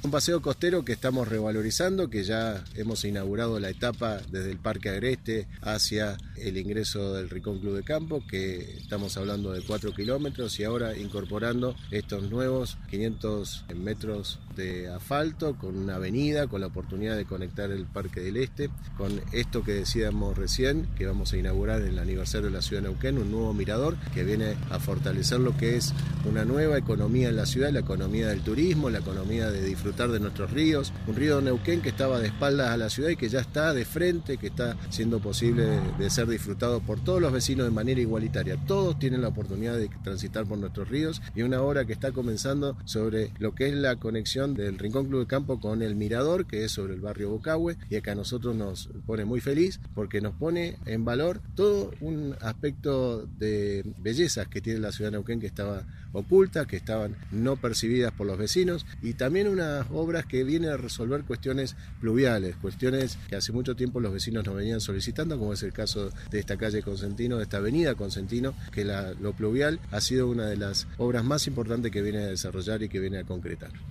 Un paseo costero que estamos revalorizando, que ya hemos inaugurado la etapa desde el Parque Agreste hacia el ingreso del Rincón Club de Campo, que estamos hablando de 4 kilómetros, y ahora incorporando estos nuevos 500 metros de asfalto con una avenida, con la oportunidad de conectar el Parque del Este, con esto que decíamos recién, que vamos a inaugurar en el aniversario de la ciudad de Neuquén, un nuevo mirador que viene a fortalecer lo que es una nueva economía en la ciudad, la economía del turismo, la economía de disfrutar de nuestros ríos, un río de Neuquén que estaba de espaldas a la ciudad y que ya está de frente, que está siendo posible de ser disfrutado por todos los vecinos de manera igualitaria. Todos tienen la oportunidad de transitar por nuestros ríos, y una obra que está comenzando sobre lo que es la conexión del Rincón Club de Campo con el Mirador, que es sobre el barrio Bocahue, y acá a nosotros nos pone muy feliz porque nos pone en valor todo un aspecto de bellezas que tiene la ciudad de Neuquén, que estaba ocultas, que estaban no percibidas por los vecinos, y también unas obras que vienen a resolver cuestiones pluviales, cuestiones que hace mucho tiempo los vecinos nos venían solicitando, como es el caso de esta calle Consentino, de esta avenida Consentino, que lo pluvial ha sido una de las obras más importantes que viene a desarrollar y que viene a concretar.